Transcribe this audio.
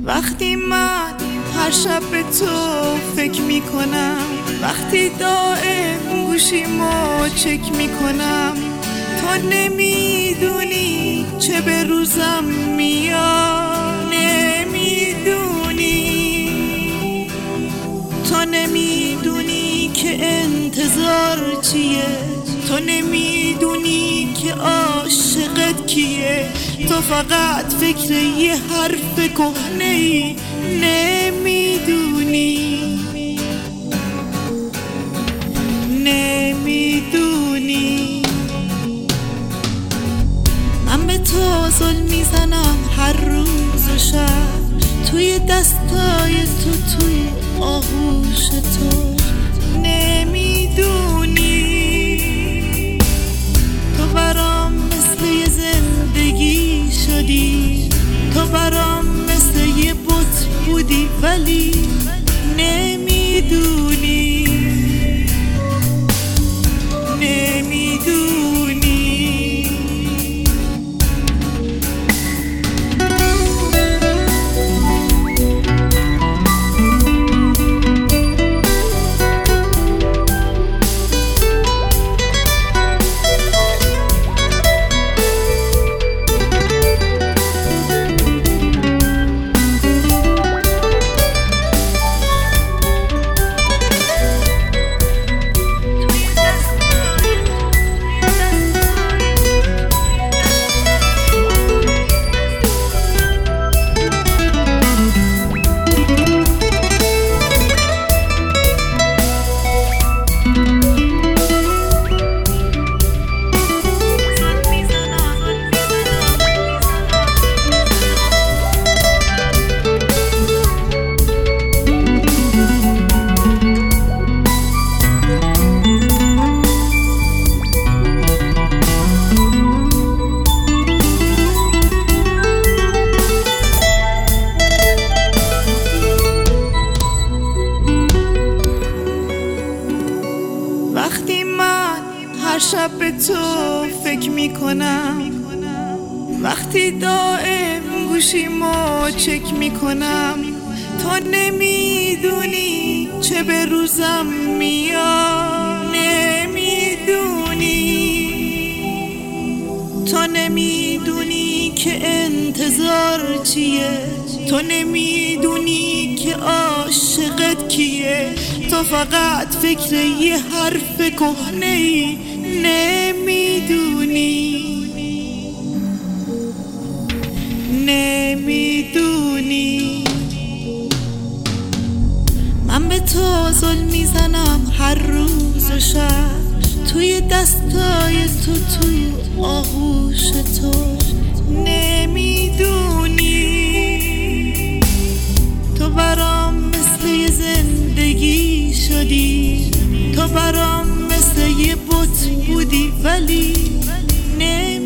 وقتی من هر شب به تو فکر میکنم، وقتی دائم گوشیمو چک میکنم، تو نمیدونی چه به روزم میاد، نمیدونی، تو نمیدونی که انتظار چیه، تو نمیدونی که عاشقت کیه، تو فقط فکر یه حرف کهنه‌ای نمیدونی، نمیدونی. من به تو ظلم میزنم هر روز و شب، توی دستای تو، توی آغوش تو، نمیدونی. تو برام مثل یه زندگی شدی، تو برام مثل یه بت بودی، ولی نمیدونی، نمیدونی. وقتی من هر شب به تو فکر میکنم، وقتی دائم گوشیمو چک میکنم، تو نمیدونی چه به روزم میاد، نمیدونی، تو نمیدونی که انتظار چیه، تو نمیدونی که عاشقت کیه، تو فقط فکر یه حرف کهنه‌ای نمیدونی، نمیدونی. من به تو ظلم میزنم هر روز و شب، توی دستای تو، توی آغوش تو، نمیدونی. تو برام مثل یه زندگی شدی، تو برام مثل یه بت بودی، ولی نمیدونی.